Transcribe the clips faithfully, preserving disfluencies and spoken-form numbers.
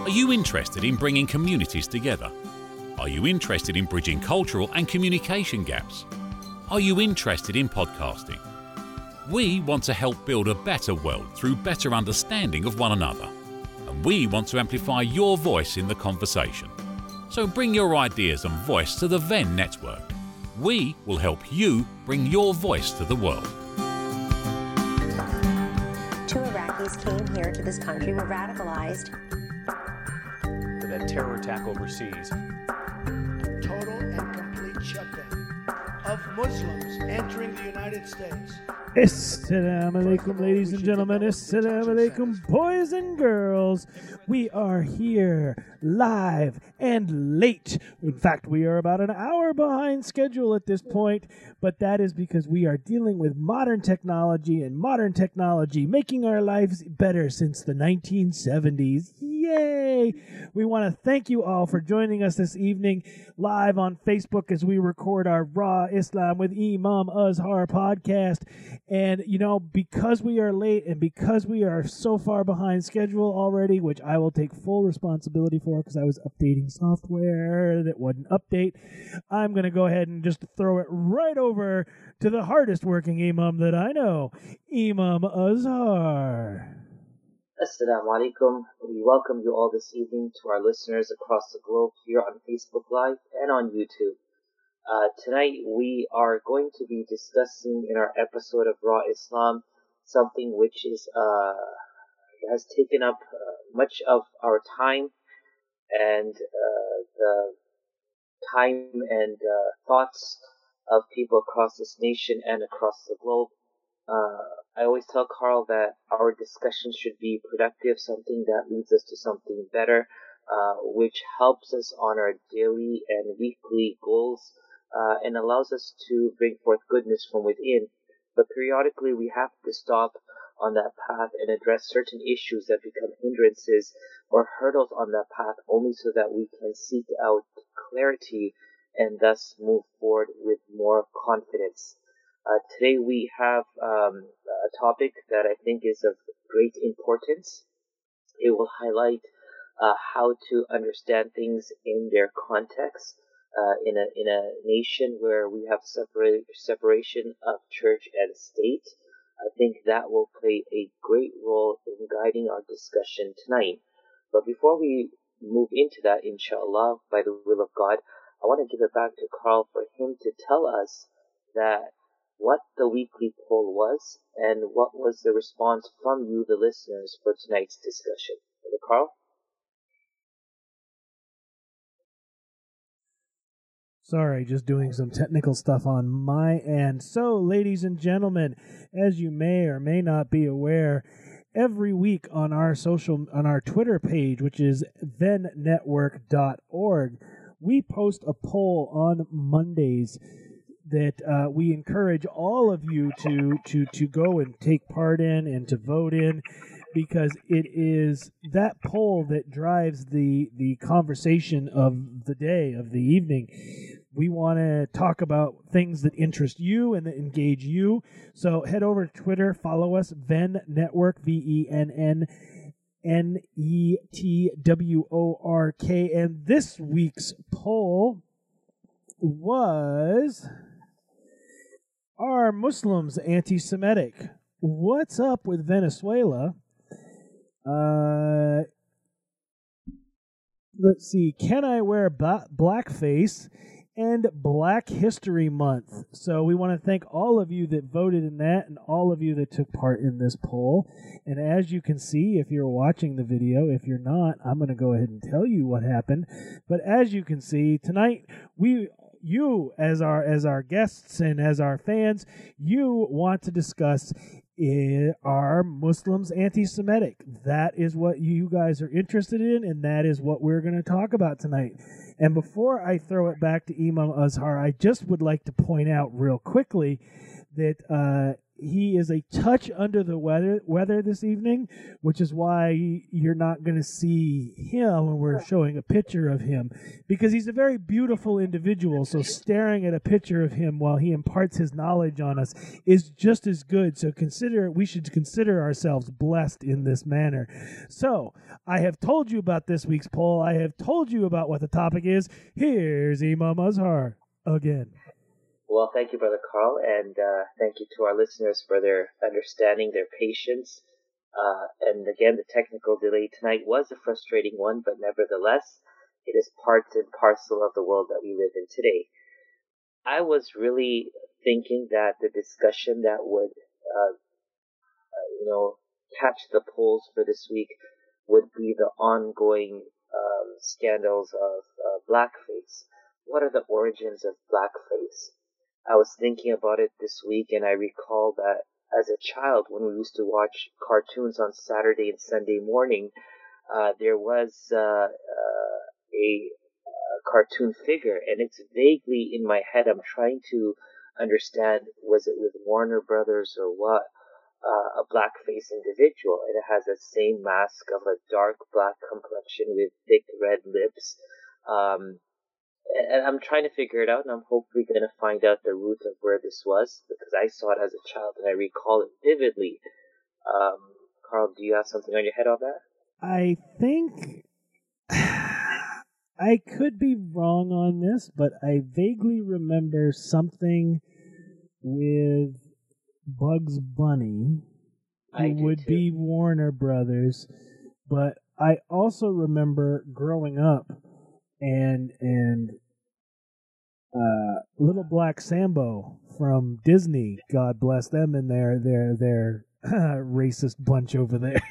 Are you interested in bringing communities together? Are you interested in bridging cultural and communication gaps? Are you interested in podcasting? We want to help build a better world through better understanding of one another. And we want to amplify your voice in the conversation. So bring your ideas and voice to the Venn Network. We will help you bring your voice to the world. Two Iraqis came here to this country, were radicalized. For that terror attack overseas. Total and complete shutdown of Muslims entering the United States. Assalamu alaikum, ladies and gentlemen. Assalamu alaikum, boys and girls. We are here live and late. In fact, we are about an hour behind schedule at this point, but that is because we are dealing with modern technology and modern technology making our lives better since the nineteen seventies. Yay! We want to thank you all for joining us this evening live on Facebook as we record our Raw Islam with Imam Azhar podcast. And, you know, because we are late and because we are so far behind schedule already, which I will take full responsibility for because I was updating software that wouldn't update, I'm going to go ahead and just throw it right over to the hardest working Imam that I know, Imam Azhar. Assalamu alaikum. We welcome you all this evening to our listeners across the globe here on Facebook Live and on YouTube. Uh, tonight we are going to be discussing in our episode of Raw Islam something which is uh, has taken up uh, much of our time and uh, the time and uh, thoughts of people across this nation and across the globe. Uh, I always tell Carl that our discussion should be productive, something that leads us to something better, uh, which helps us on our daily and weekly goals, uh, and allows us to bring forth goodness from within. But periodically we have to stop on that path and address certain issues that become hindrances or hurdles on that path, only so that we can seek out clarity and thus move forward with more confidence. Uh, today we have um, a topic that I think is of great importance. It will highlight uh, how to understand things in their context uh, in a in a nation where we have separa- separation of church and state. I think that will play a great role in guiding our discussion tonight. But before we move into that, inshallah, by the will of God, I want to give it back to Carl for him to tell us that what the weekly poll was, and what was the response from you, the listeners, for tonight's discussion. Brother Carl? Sorry, just doing some technical stuff on my end. So, ladies and gentlemen, as you may or may not be aware, every week on our social, on our Twitter page, which is venn network dot org, we post a poll on Mondays that uh, we encourage all of you to, to, to go and take part in and to vote in, because it is that poll that drives the, the conversation of the day, of the evening. We want to talk about things that interest you and that engage you. So head over to Twitter, follow us, Venn Network, V E N N N E T W O R K. And this week's poll was... Are Muslims anti-Semitic? What's up with Venezuela? Uh, let's see. Can I wear ba- blackface? And Black History Month. So we want to thank all of you that voted in that and all of you that took part in this poll. And as you can see, if you're watching the video, if you're not, I'm going to go ahead and tell you what happened. But as you can see, tonight we... You, as our as our guests and as our fans, you want to discuss, uh, are Muslims anti-Semitic? That is what you guys are interested in, and that is what we're going to talk about tonight. And before I throw it back to Imam Azhar, I just would like to point out real quickly that uh, he is a touch under the weather weather this evening, which is why you're not going to see him when we're showing a picture of him, because he's a very beautiful individual. So staring at a picture of him while he imparts his knowledge on us is just as good. So consider we should consider ourselves blessed in this manner. So I have told you about this week's poll. I have told you about what the topic is. Here's Imam Azhar again. Well, thank you, Brother Carl, and uh, thank you to our listeners for their understanding, their patience. Uh, and again, the technical delay tonight was a frustrating one, but nevertheless, it is part and parcel of the world that we live in today. I was really thinking that the discussion that would, uh, uh, you know, catch the polls for this week would be the ongoing um, scandals of uh, blackface. What are the origins of blackface? I was thinking about it this week, and I recall that as a child, when we used to watch cartoons on Saturday and Sunday morning, uh, there was uh, uh, a uh, cartoon figure, and it's vaguely in my head. I'm trying to understand, was it with Warner Brothers or what? Uh, a blackface individual, and it has the same mask of a dark black complexion with thick red lips. Um, And I'm trying to figure it out, and I'm hopefully going to find out the root of where this was, because I saw it as a child, and I recall it vividly. Um, Carl, do you have something on your head on that? I think I could be wrong on this, but I vaguely remember something with Bugs Bunny, who I do would too. be Warner Brothers, but I also remember growing up and and uh, Little Black Sambo from Disney. God bless them and their their their racist bunch over there.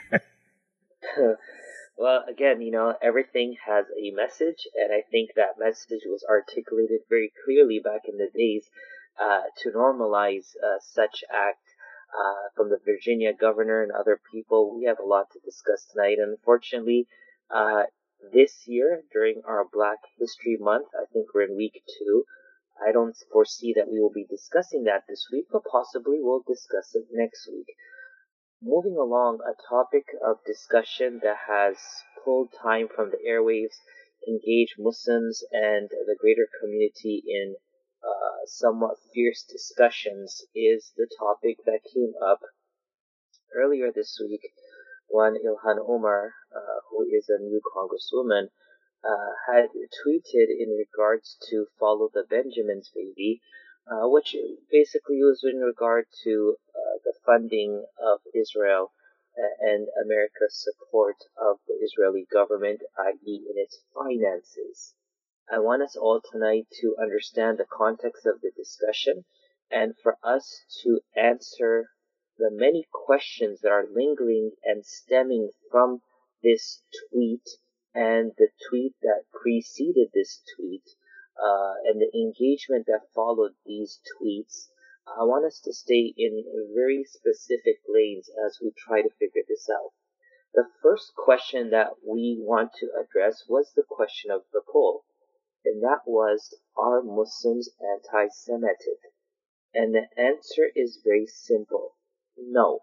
Well, again, you know, everything has a message, and I think that message was articulated very clearly back in the days uh, to normalize uh, such act uh, from the Virginia governor and other people. We have a lot to discuss tonight. Unfortunately, uh, this year, during our Black History Month, I think we're in week two, I don't foresee that we will be discussing that this week, but possibly we'll discuss it next week. Moving along, a topic of discussion that has pulled time from the airwaves, engaged Muslims and the greater community in uh, somewhat fierce discussions, is the topic that came up earlier this week when Ilhan Omar, uh, who is a new congresswoman, uh, had tweeted in regards to Follow the Benjamins baby, uh, which basically was in regard to uh, the funding of Israel and America's support of the Israeli government, that is in its finances. I want us all tonight to understand the context of the discussion and for us to answer the many questions that are lingering and stemming from this tweet and the tweet that preceded this tweet, uh, and the engagement that followed these tweets. I want us to stay in very specific lanes as we try to figure this out. The first question that we want to address was the question of the poll, and that was, are Muslims anti-Semitic? And the answer is very simple. No.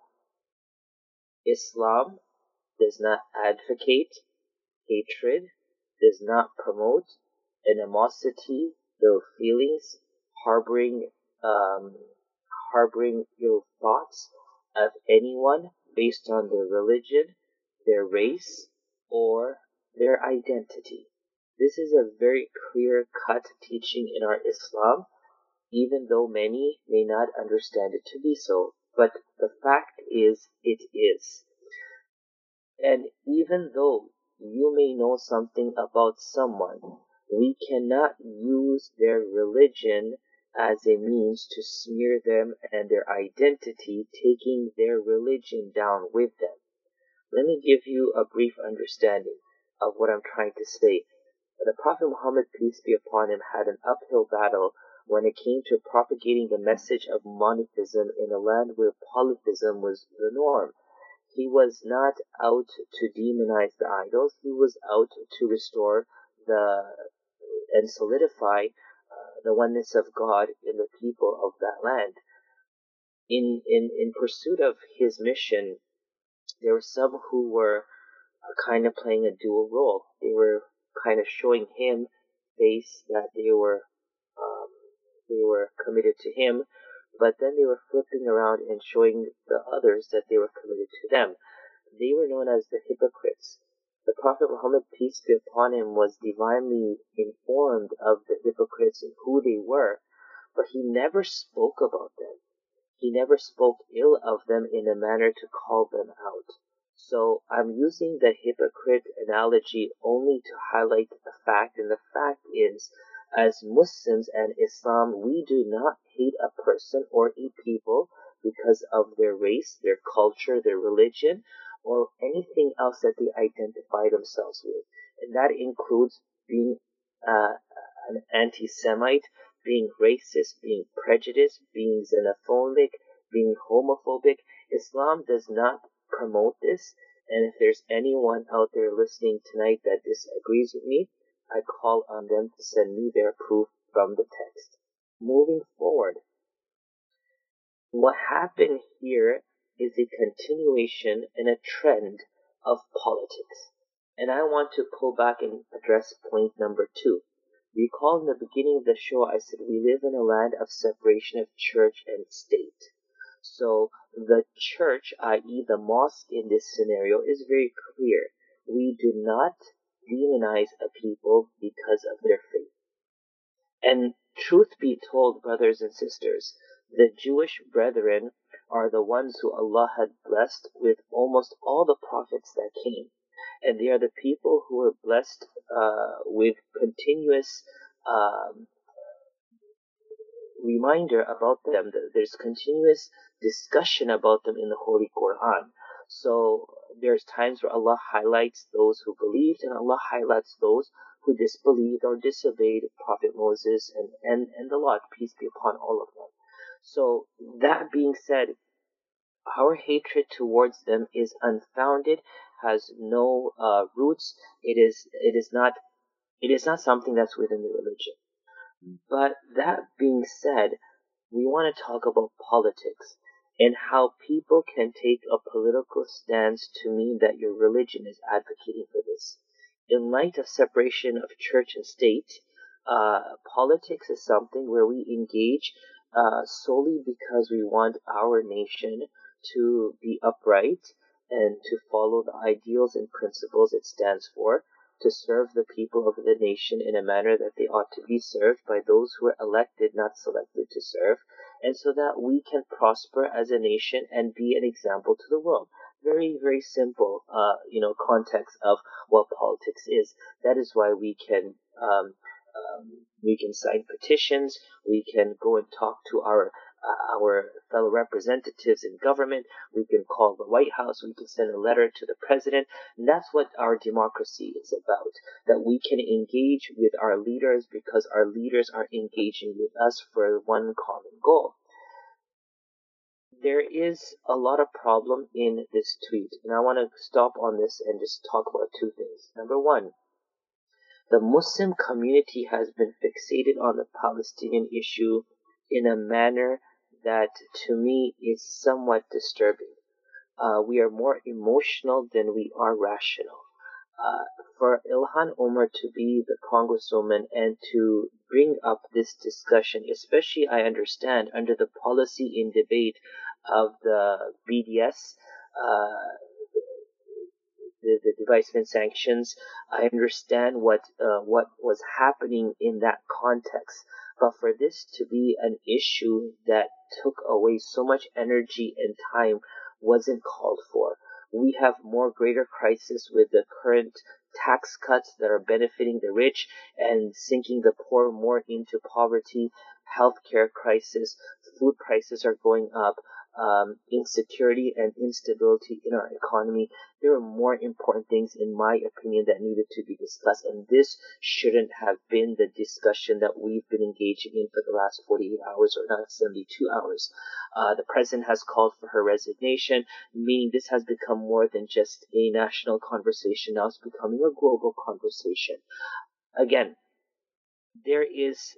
Islam does not advocate hatred, does not promote animosity, ill feelings, harboring, um, harboring ill thoughts of anyone based on their religion, their race, or their identity. This is a very clear-cut teaching in our Islam, even though many may not understand it to be so. But the fact is, it is. And even though you may know something about someone, we cannot use their religion as a means to smear them and their identity, taking their religion down with them. Let me give you a brief understanding of what I'm trying to say. The Prophet Muhammad, peace be upon him, had an uphill battle when it came to propagating the message of monotheism in a land where polytheism was the norm. He was not out to demonize the idols. He was out to restore the and solidify uh, the oneness of God in the people of that land. in, in, in pursuit of his mission, there were some who were kind of playing a dual role. They were kind of showing him face that they were um, they were committed to him, but then they were flipping around and showing the others that they were committed to them. They were known as the hypocrites. The Prophet Muhammad, peace be upon him, was divinely informed of the hypocrites and who they were, but he never spoke about them. He never spoke ill of them in a manner to call them out. So I'm using the hypocrite analogy only to highlight a fact, and the fact is, as Muslims and Islam, we do not hate a person or a people because of their race, their culture, their religion, or anything else that they identify themselves with. And that includes being uh, an anti-Semite, being racist, being prejudiced, being xenophobic, being homophobic. Islam does not promote this, and if there's anyone out there listening tonight that disagrees with me, I call on them to send me their proof from the text. Moving forward, what happened here is a continuation and a trend of politics. And I want to pull back and address point number two. Recall in the beginning of the show I said we live in a land of separation of church and state. So the church, that is the mosque in this scenario, is very clear. We do not demonize a people because of their faith. And truth be told, brothers and sisters, the Jewish brethren are the ones who Allah had blessed with almost all the prophets that came. And they are the people who were blessed uh, with continuous um, reminder about them. There's continuous discussion about them in the Holy Quran. So there's times where Allah highlights those who believed, and Allah highlights those who disbelieved or disobeyed Prophet Moses and, and, and the Lord, peace be upon all of them. So that being said, our hatred towards them is unfounded, has no uh, roots. It is it is not it is not something that's within the religion. But that being said, we want to talk about politics and how people can take a political stance to mean that your religion is advocating for this. In light of separation of church and state, uh, politics is something where we engage uh, solely because we want our nation to be upright and to follow the ideals and principles it stands for, to serve the people of the nation in a manner that they ought to be served by those who are elected, not selected to serve, and so that we can prosper as a nation and be an example to the world. Very, very simple, uh, you know, context of what politics is. That is why we can, um, um, we can sign petitions, we can go and talk to our Uh, our fellow representatives in government, we can call the White House, we can send a letter to the president, and that's what our democracy is about, that we can engage with our leaders because our leaders are engaging with us for one common goal. There is a lot of problem in this tweet, and I want to stop on this and just talk about two things. Number one, the Muslim community has been fixated on the Palestinian issue in a manner that to me is somewhat disturbing. Uh, we are more emotional than we are rational. Uh, for Ilhan Omar to be the congresswoman and to bring up this discussion, especially I understand under the policy in debate of the B D S, uh, the, the divestment sanctions, I understand what uh, what was happening in that context. But for this to be an issue that took away so much energy and time wasn't called for. We have more greater crisis with the current tax cuts that are benefiting the rich and sinking the poor more into poverty, healthcare crisis, food prices are going up, um, insecurity and instability in our economy. There are more important things, in my opinion, that needed to be discussed, and this shouldn't have been the discussion that we've been engaging in for the last forty-eight hours, or not seventy-two hours. Uh, the president has called for her resignation, meaning this has become more than just a national conversation. Now it's becoming a global conversation. Again, there is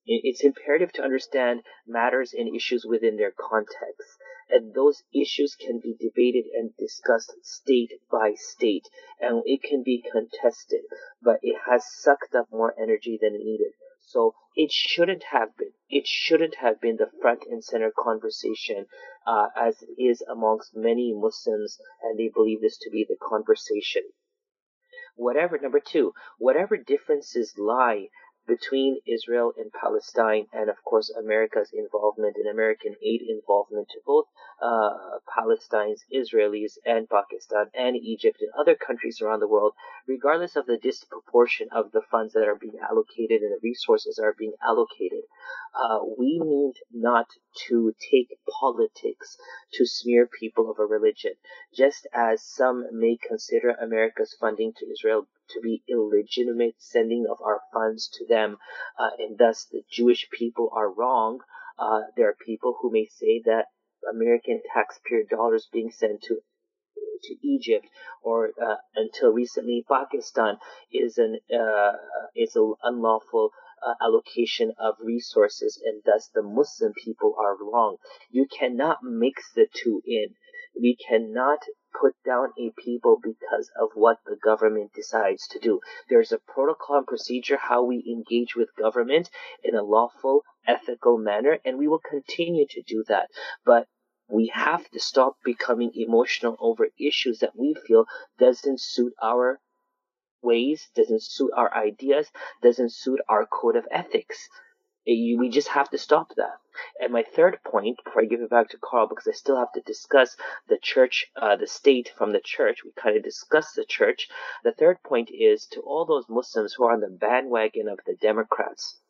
It's imperative to understand matters and issues within their context, and those issues can be debated and discussed state by state, and it can be contested, but it has sucked up more energy than it needed. So it shouldn't have been. It shouldn't have been the front and center conversation, uh, as it is amongst many Muslims, and they believe this to be the conversation. Whatever, number two, whatever differences lie between Israel and Palestine, and of course America's involvement and American aid involvement to both uh, Palestinians, Israelis, and Pakistan, and Egypt, and other countries around the world, regardless of the disproportion of the funds that are being allocated and the resources that are being allocated, uh, we need not to take politics to smear people of a religion, just as some may consider America's funding to Israel to be illegitimate sending of our funds to them, uh, and thus the Jewish people are wrong. Uh, there are people who may say that American taxpayer dollars being sent to to Egypt, or uh, until recently Pakistan, is an uh, is an unlawful uh, allocation of resources, and thus the Muslim people are wrong. You cannot mix the two in. We cannot put down a people because of what the government decides to do. There's a protocol and procedure how we engage with government in a lawful, ethical manner, and we will continue to do that. But we have to stop becoming emotional over issues that we feel doesn't suit our ways, doesn't suit our ideas, doesn't suit our code of ethics. We just have to stop that. And my third point, before I give it back to Carl, because I still have to discuss the church, uh, the state from the church. We kind of discussed the church. The third point is to all those Muslims who are on the bandwagon of the Democrats.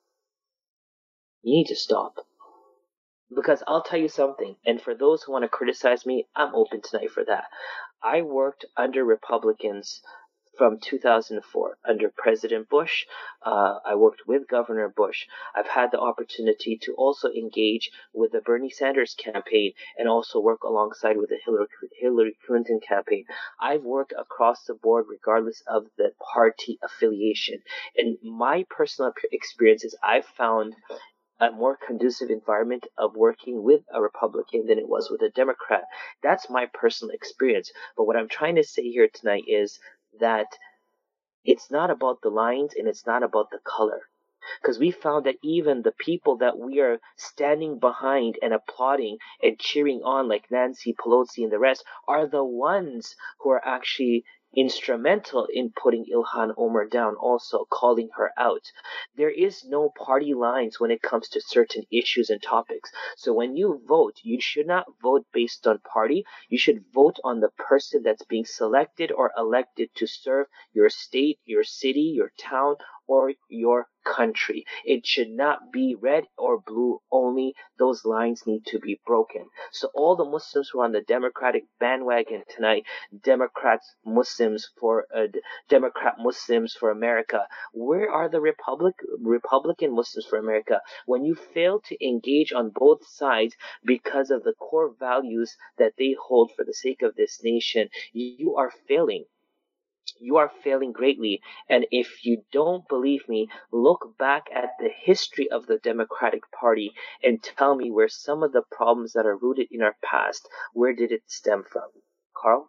You need to stop. Because I'll tell you something, and for those who want to criticize me, I'm open tonight for that. I worked under Republicans from two thousand four under President Bush. Uh, I worked with Governor Bush. I've had the opportunity to also engage with the Bernie Sanders campaign and also work alongside with the Hillary, Hillary Clinton campaign. I've worked across the board regardless of the party affiliation. And my personal experience is I've found a more conducive environment of working with a Republican than it was with a Democrat. That's my personal experience. But what I'm trying to say here tonight is that it's not about the lines and it's not about the color. Because we found that even the people that we are standing behind and applauding and cheering on, like Nancy Pelosi and the rest, are the ones who are actually instrumental in putting Ilhan Omar down, also calling her out. There is no party lines when it comes to certain issues and topics. So when you vote, you should not vote based on party. You should vote on the person that's being selected or elected to serve your state, your city, your town, or your country. It should not be red or blue only. Those lines need to be broken. So all the Muslims who are on the Democratic bandwagon tonight, Democrats, Muslims for uh, Democrat Muslims for America, where are the Republic Republican Muslims for America? When you fail to engage on both sides because of the core values that they hold for the sake of this nation, you are failing. You are failing greatly. And if you don't believe me, look back at the history of the Democratic Party and tell me where some of the problems that are rooted in our past, where did it stem from? Carl?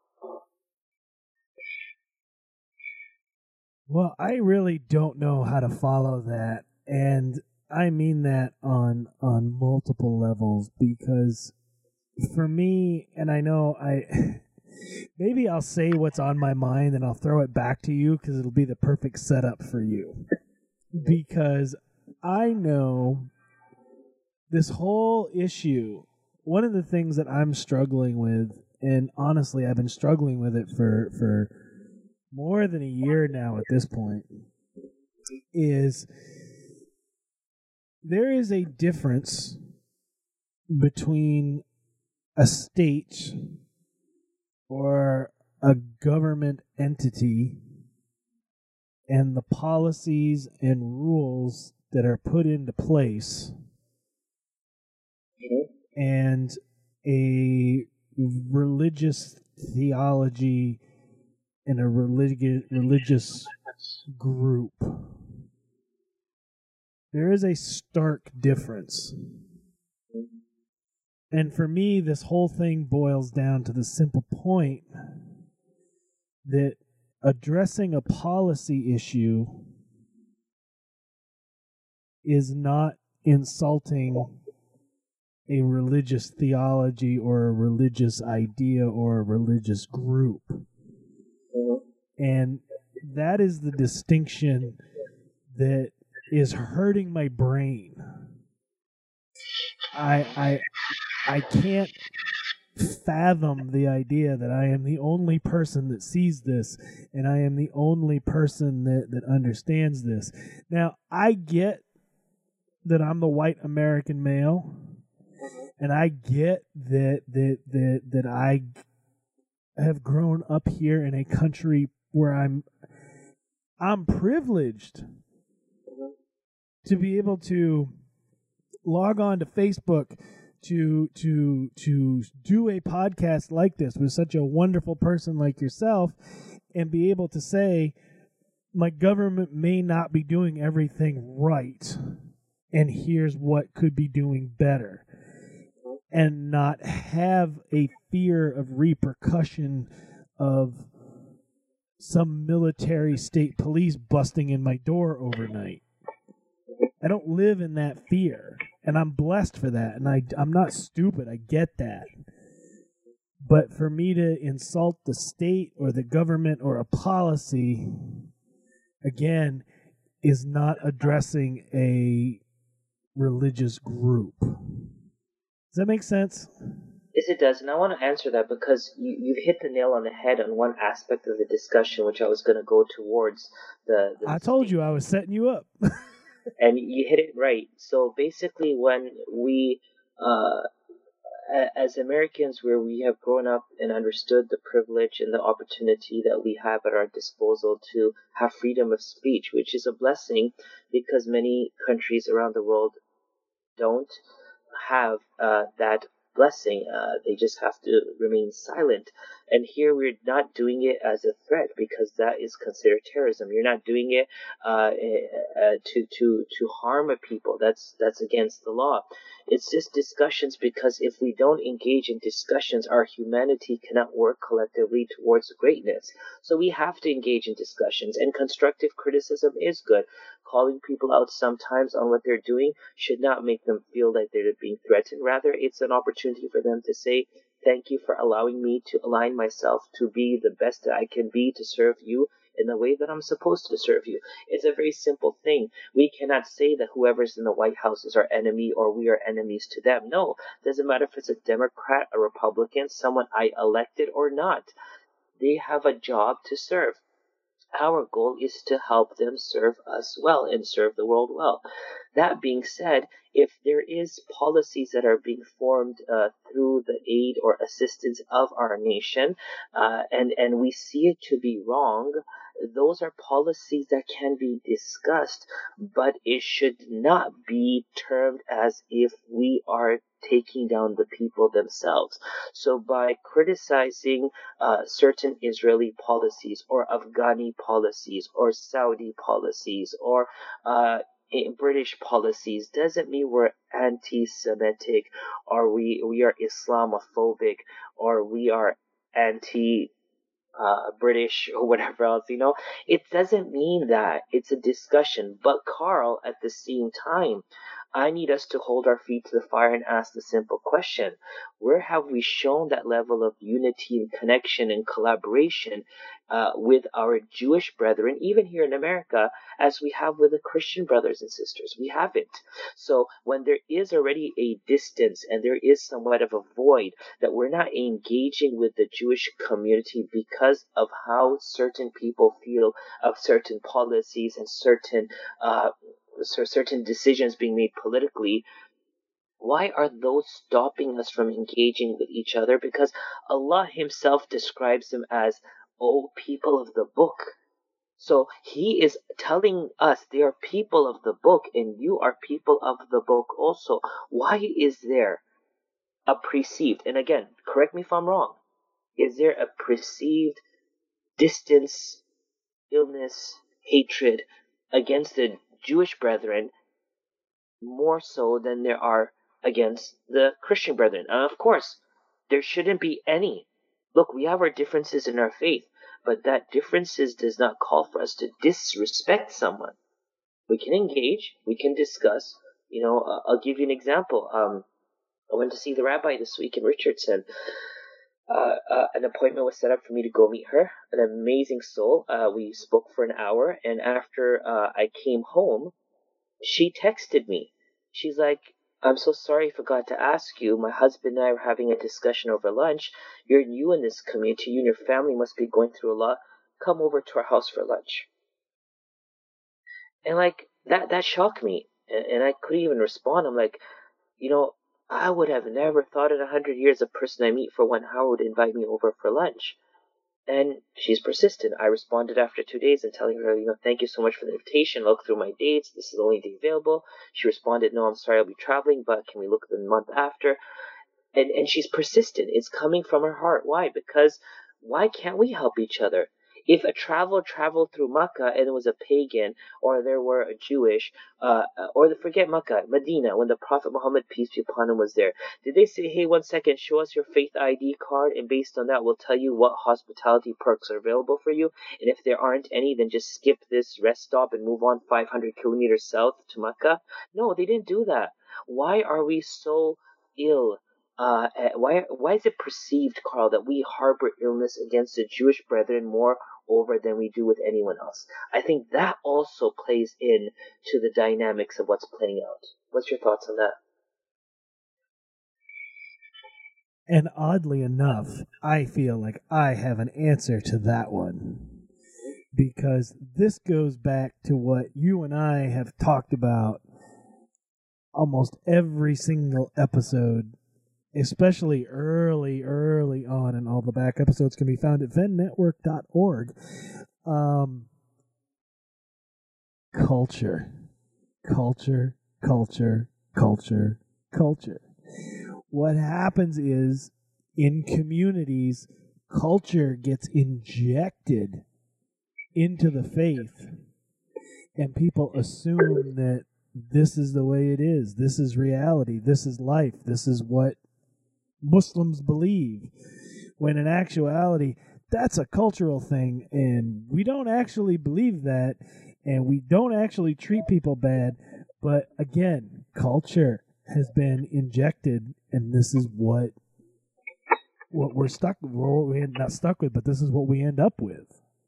Well, I really don't know how to follow that. And I mean that on on multiple levels, because for me, and I know I... Maybe I'll say what's on my mind and I'll throw it back to you because it'll be the perfect setup for you. Because I know this whole issue, one of the things that I'm struggling with, and honestly I've been struggling with it for, for more than a year now at this point, is there is a difference between a state or a government entity and the policies and rules that are put into place, and a religious theology and a religi- religious group. There is a stark difference. And for me, this whole thing boils down to the simple point that addressing a policy issue is not insulting a religious theology or a religious idea or a religious group. And that is the distinction that is hurting my brain. I I I can't fathom the idea that I am the only person that sees this and I am the only person that, that understands this. Now, I get that I'm the white American male, and I get that that that that I have grown up here in a country where I'm I'm privileged to be able to log on to Facebook to to to do a podcast like this with such a wonderful person like yourself and be able to say my government may not be doing everything right and here's what could be doing better, and not have a fear of repercussion of some military state police busting in my door overnight. I don't live in that fear, and I'm blessed for that, and I, I'm not stupid. I get that. But for me to insult the state or the government or a policy, again, is not addressing a religious group. Does that make sense? Yes, it does, and I want to answer that because you, you've hit the nail on the head on one aspect of the discussion, which I was going to go towards. The, the I told you I was setting you up. And you hit it right. So basically, when we, uh, as Americans, where we have grown up and understood the privilege and the opportunity that we have at our disposal to have freedom of speech, which is a blessing because many countries around the world don't have uh, that blessing. Uh, they just have to remain silent. And here we're not doing it as a threat because that is considered terrorism. You're not doing it uh, uh, to to to harm a people. That's that's against the law. It's just discussions because if we don't engage in discussions, our humanity cannot work collectively towards greatness. So we have to engage in discussions, and constructive criticism is good. Calling people out sometimes on what they're doing should not make them feel like they're being threatened. Rather, it's an opportunity for them to say, thank you for allowing me to align myself to be the best that I can be to serve you in the way that I'm supposed to serve you. It's a very simple thing. We cannot say that whoever's in the White House is our enemy or we are enemies to them. No, it doesn't matter if it's a Democrat, a Republican, someone I elected or not. They have a job to serve. Our goal is to help them serve us well and serve the world well. That being said, if there is policies that are being formed uh, through the aid or assistance of our nation, uh, and, and we see it to be wrong, those are policies that can be discussed, but it should not be termed as if we are taking down the people themselves. So by criticizing uh, certain Israeli policies or Afghani policies or Saudi policies or uh, British policies doesn't mean we're anti-Semitic or we, we are Islamophobic or we are anti Uh, British or whatever else, you know, it doesn't mean that. It's a discussion. But Carl, at the same time, I need us to hold our feet to the fire and ask the simple question: where have we shown that level of unity and connection and collaboration uh, with our Jewish brethren, even here in America, as we have with the Christian brothers and sisters? We haven't. So when there is already a distance and there is somewhat of a void that we're not engaging with the Jewish community because of how certain people feel of certain policies and certain uh, certain decisions being made politically, why are those stopping us from engaging with each other? Because Allah himself describes them as, oh, people of the book. So he is telling us they are people of the book and you are people of the book also. Why is there a perceived, and again, correct me if I'm wrong, is there a perceived distance, illness, hatred against the Jewish brethren more so than there are against the Christian brethren. And of course, there shouldn't be any. Look, we have our differences in our faith, but that differences does not call for us to disrespect someone. We can engage, we can discuss. You know, uh, I'll give you an example. Um, I went to see the rabbi this week in Richardson. Uh, uh, an appointment was set up for me to go meet her. An amazing soul. Uh, we spoke for an hour, and after uh, I came home, she texted me. She's like, I'm so sorry I forgot to ask you. My husband and I were having a discussion over lunch. You're new in this community. You and your family must be going through a lot. Come over to our house for lunch. And like, that, that shocked me. And, and I couldn't even respond. I'm like, you know, I would have never thought in a hundred years a person I meet for one hour would invite me over for lunch. And she's persistent. I responded after two days and telling her, you know, thank you so much for the invitation. Look through my dates. This is the only day available. She responded, no, I'm sorry, I'll be traveling, but can we look at the month after? And and she's persistent. It's coming from her heart. Why? Because why can't we help each other? If a traveler traveled through Makkah and it was a pagan, or there were a Jewish, uh, or the, forget Makkah, Medina, when the Prophet Muhammad, peace be upon him, was there, did they say, hey, one second, show us your faith I D card, and based on that, we'll tell you what hospitality perks are available for you, and if there aren't any, then just skip this rest stop and move on five hundred kilometers south to Makkah? No, they didn't do that. Why are we so ill? Uh, why why is it perceived, Carl, that we harbor illness against the Jewish brethren more over than we do with anyone else? I think that also plays in to the dynamics of what's playing out. What's your thoughts on that? And oddly enough, I feel like I have an answer to that one. Because this goes back to what you and I have talked about almost every single episode, especially early, early on, and all the back episodes can be found at ven network dot org. Um, culture. Culture, culture, culture, culture. What happens is, in communities, culture gets injected into the faith, and people assume that this is the way it is, this is reality, this is life, this is what Muslims believe, when in actuality, that's a cultural thing, and we don't actually believe that, and we don't actually treat people bad, but again, culture has been injected, and this is what what we're stuck, what we're not stuck with, but this is what we end up with.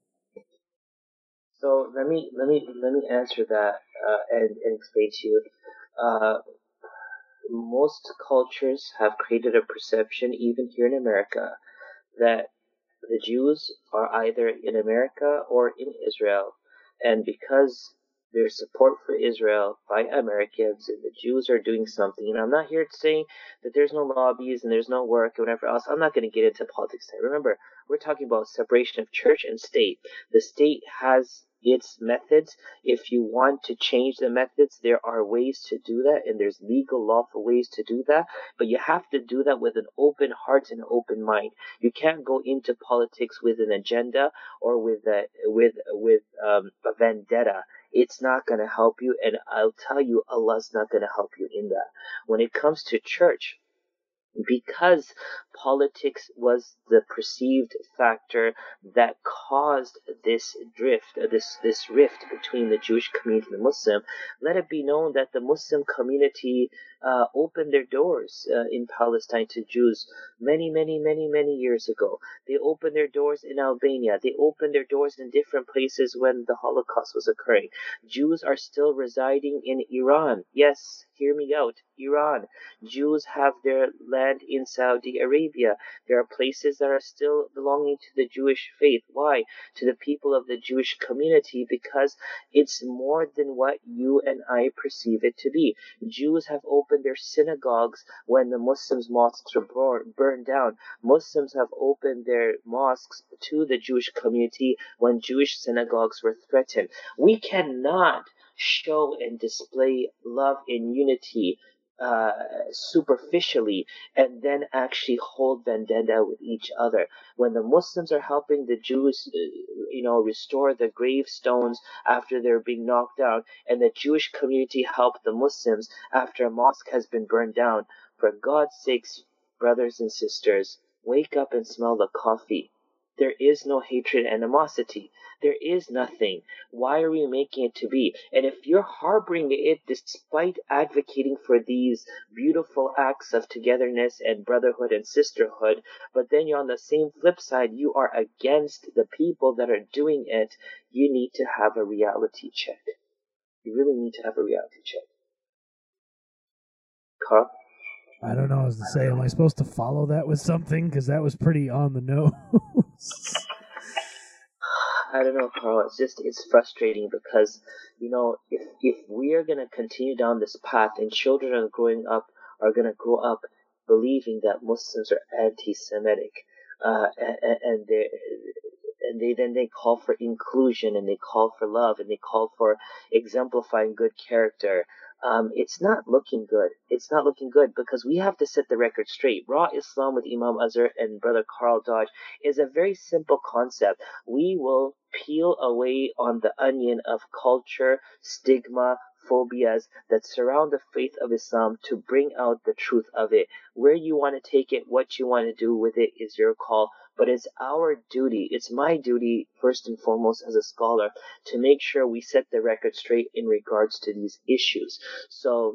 So let me let me let me answer that uh, and, and explain to you. Uh, most cultures have created a perception, even here in America, that the Jews are either in America or in Israel, and because there's support for Israel by Americans, and the Jews are doing something. And I'm not here saying that there's no lobbies and there's no work and whatever else. I'm not going to get into politics today. Remember, we're talking about separation of church and state. The state has its methods. If you want to change the methods, there are ways to do that, and there's legal, lawful ways to do that. But you have to do that with an open heart and an open mind. You can't go into politics with an agenda or with a with with um, a vendetta. It's not going to help you, and I'll tell you, Allah's not going to help you in that. When it comes to church, because politics was the perceived factor that caused this drift, uh, this this rift between the Jewish community and the Muslim, let it be known that the Muslim community uh, opened their doors uh, in Palestine to Jews many, many, many, many years ago. They opened their doors in Albania. They opened their doors in different places when the Holocaust was occurring. Jews are still residing in Iran. Yes, hear me out. Iran. Jews have their land in Saudi Arabia. There are places that are still belonging to the Jewish faith. Why? To the people of the Jewish community, because it's more than what you and I perceive it to be. Jews have opened their synagogues when the Muslims' mosques were burned down. Muslims have opened their mosques to the Jewish community when Jewish synagogues were threatened. We cannot show and display love and unity uh, superficially and then actually hold vendetta with each other. When the Muslims are helping the Jews, uh, you know, restore the gravestones after they're being knocked down, and the Jewish community help the Muslims after a mosque has been burned down, for God's sakes, brothers and sisters, wake up and smell the coffee. There is no hatred and animosity. There is nothing. Why are we making it to be? And if you're harboring it despite advocating for these beautiful acts of togetherness and brotherhood and sisterhood, but then you're on the same flip side, you are against the people that are doing it, you need to have a reality check. You really need to have a reality check. Carl? I don't know what to say. Am I supposed to follow that with something? Because that was pretty on the nose. I don't know, Carl. It's just, it's frustrating because, you know, if if we are going to continue down this path and children are growing up, are going to grow up believing that Muslims are anti-Semitic, uh, and, and they and they then they call for inclusion and they call for love and they call for exemplifying good character. Um, it's not looking good. It's not looking good because we have to set the record straight. Raw Islam with Imam Azhar and Brother Carl Dodge is a very simple concept. We will peel away on the onion of culture, stigma, phobias that surround the faith of Islam to bring out the truth of it. Where you want to take it, what you want to do with it is your call. But it's our duty, it's my duty, first and foremost as a scholar, to make sure we set the record straight in regards to these issues. So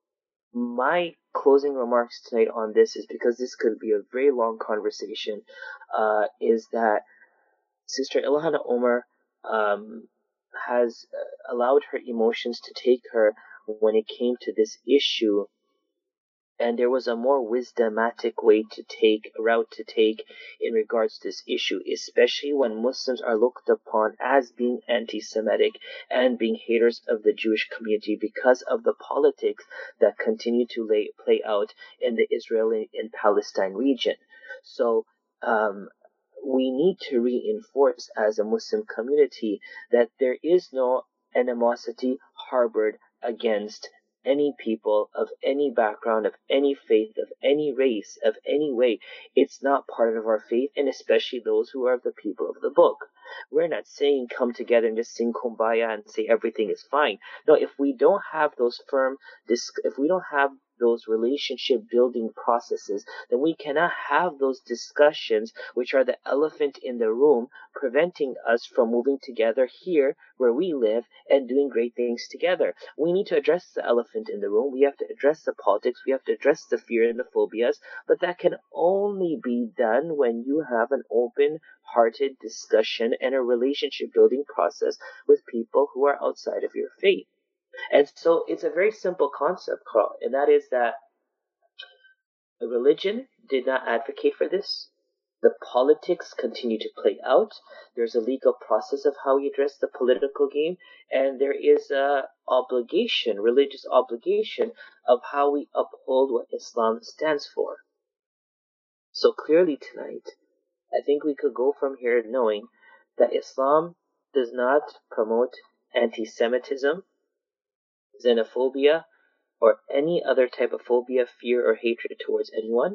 my closing remarks tonight on this is, because this could be a very long conversation, uh, is that Sister Ilhana Omar um, has uh, allowed her emotions to take her when it came to this issue, and there was a more wisdomatic way to take, a route to take in regards to this issue, especially when Muslims are looked upon as being anti-Semitic and being haters of the Jewish community because of the politics that continue to lay, play out in the Israeli and Palestine region. So, um, we need to reinforce as a Muslim community that there is no animosity harbored against any people of any background, of any faith, of any race, of any way. It's not part of our faith, and especially those who are the people of the book. We're not saying come together and just sing Kumbaya and say everything is fine. No, if we don't have those firm, if we don't have those relationship building processes, then we cannot have those discussions which are the elephant in the room, preventing us from moving together here where we live and doing great things together. We need to address the elephant in the room. We have to address the politics. We have to address the fear and the phobias, but that can only be done when you have an open-hearted discussion and a relationship building process with people who are outside of your faith. And so it's a very simple concept, Carl, and that is that the religion did not advocate for this. The politics continue to play out. There's a legal process of how we address the political game, and there is a obligation, religious obligation, of how we uphold what Islam stands for. So clearly tonight, I think we could go from here knowing that Islam does not promote anti-Semitism, xenophobia, or any other type of phobia, fear, or hatred towards anyone.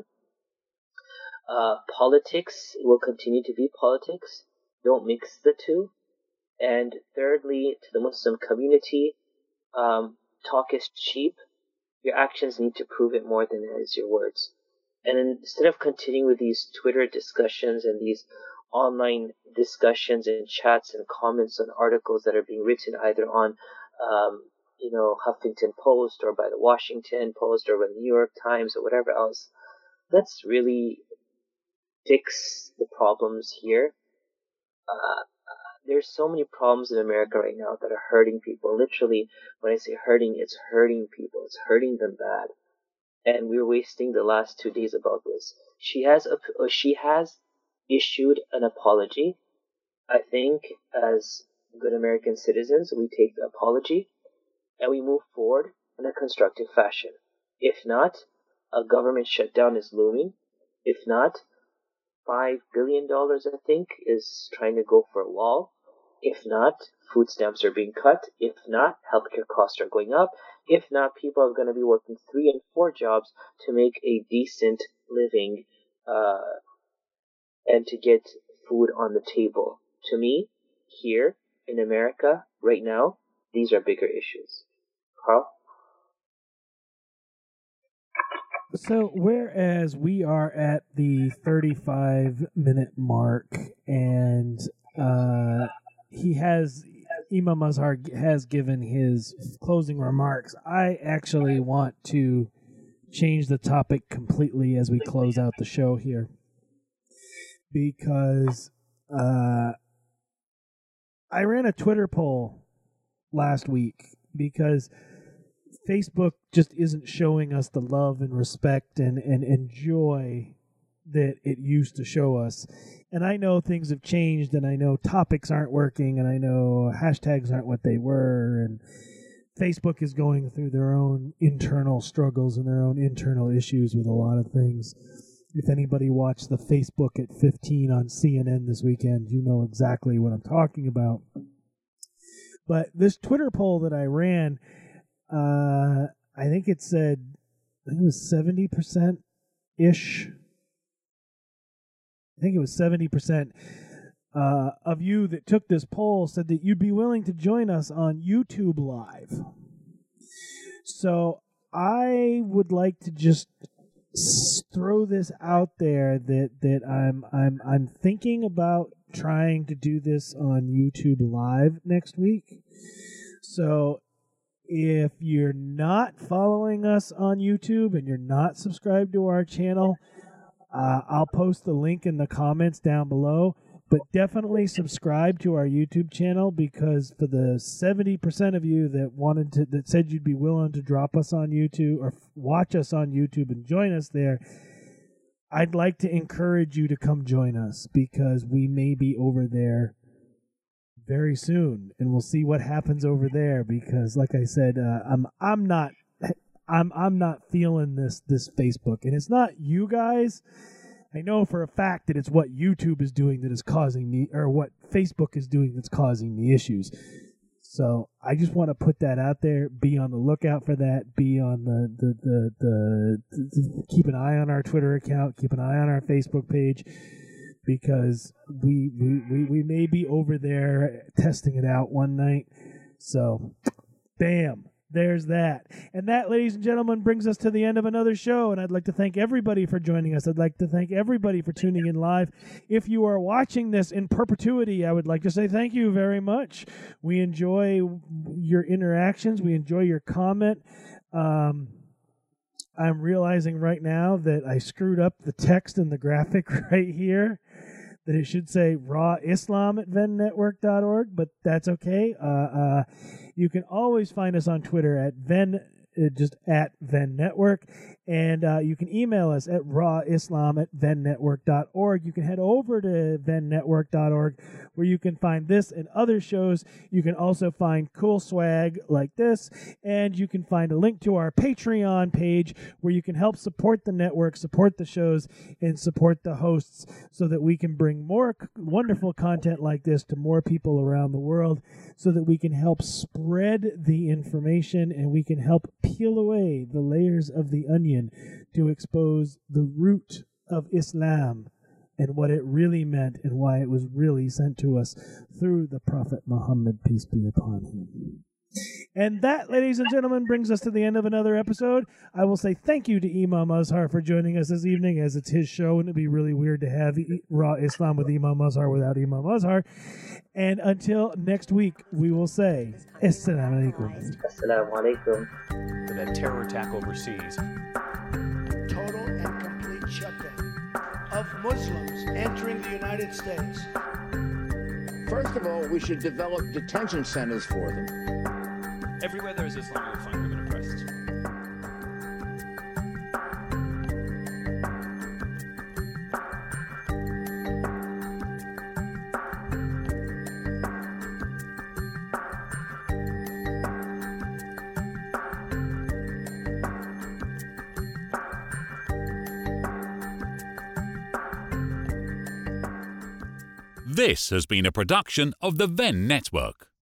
Uh, politics will continue to be politics. Don't mix the two. And thirdly, to the Muslim community, um, talk is cheap. Your actions need to prove it more than it is your words. And instead of continuing with these Twitter discussions and these online discussions and chats and comments on articles that are being written either on um, you know, Huffington Post or by the Washington Post or by the New York Times or whatever else, let's really fix the problems here. Uh, there's so many problems in America right now that are hurting people. Literally, when I say hurting, it's hurting people. It's hurting them bad. And we're wasting the last two days about this. She has a, she has issued an apology. I think as good American citizens, we take the apology and we move forward in a constructive fashion. If not, a government shutdown is looming. If not, five billion dollars, I think, is trying to go for a wall. If not, food stamps are being cut. If not, healthcare costs are going up. If not, people are going to be working three and four jobs to make a decent living uh, and to get food on the table. To me, here in America, right now, these are bigger issues. Carl? So, whereas we are at the thirty-five minute mark, and uh, he has, Imam Azhar has given his closing remarks, I actually want to change the topic completely as we close out the show here. Because uh, I ran a Twitter poll last week because Facebook just isn't showing us the love and respect and, and, and joy that it used to show us. And I know things have changed, and I know topics aren't working, and I know hashtags aren't what they were, and Facebook is going through their own internal struggles and their own internal issues with a lot of things. If anybody watched the Facebook at fifteen on C N N this weekend, you know exactly what I'm talking about. But this Twitter poll that I ran, Uh, I think it said, I think it was seventy percent-ish. I think it was seventy percent uh, of you that took this poll said that you'd be willing to join us on YouTube Live. So I would like to just throw this out there that, that I'm I'm I'm thinking about trying to do this on YouTube Live next week. So if you're not following us on YouTube and you're not subscribed to our channel, uh, I'll post the link in the comments down below. But definitely subscribe to our YouTube channel, because for the seventy percent of you that wanted to, that said you'd be willing to drop us on YouTube or watch us on YouTube and join us there, I'd like to encourage you to come join us, because we may be over there very soon, and we'll see what happens over there. Because, like I said, uh, I'm I'm not I'm I'm not feeling this this Facebook, and it's not you guys. I know for a fact that it's what YouTube is doing that is causing me, or what Facebook is doing that's causing the issues. So I just want to put that out there. Be on the lookout for that. Be on the the the, the, the keep an eye on our Twitter account. Keep an eye on our Facebook page. Because we, we, we, we may be over there testing it out one night. So, bam, there's that. And that, ladies and gentlemen, brings us to the end of another show. And I'd like to thank everybody for joining us. I'd like to thank everybody for tuning in live. If you are watching this in perpetuity, I would like to say thank you very much. We enjoy your interactions. We enjoy your comment. Um... I'm realizing right now that I screwed up the text and the graphic right here, that it should say Raw Islam at Ven Network dot org, but that's okay. Uh, uh, you can always find us on Twitter at Ven, uh, just at Ven Network, and uh, you can email us at raw islam at Ven Network dot org. You can head over to Ven Network dot org, where you can find this and other shows. You can also find cool swag like this, and you can find a link to our Patreon page where you can help support the network, support the shows, and support the hosts, so that we can bring more c- wonderful content like this to more people around the world, so that we can help spread the information and we can help peel away the layers of the onion to expose the root of Islam and what it really meant and why it was really sent to us through the Prophet Muhammad, peace be upon him. And that, ladies and gentlemen, brings us to the end of another episode. I will say thank you to Imam Azhar for joining us this evening, as it's his show, and it'd be really weird to have Raw Islam with Imam Azhar without Imam Azhar. And until next week, we will say, Assalamu alaikum. Assalamu alaikum. For that terror attack overseas. Total and complete shutdown of Muslims entering the United States. First of all, we should develop detention centers for them. Everywhere there is Islam, you'll find women oppressed. This has been a production of the Venn Network.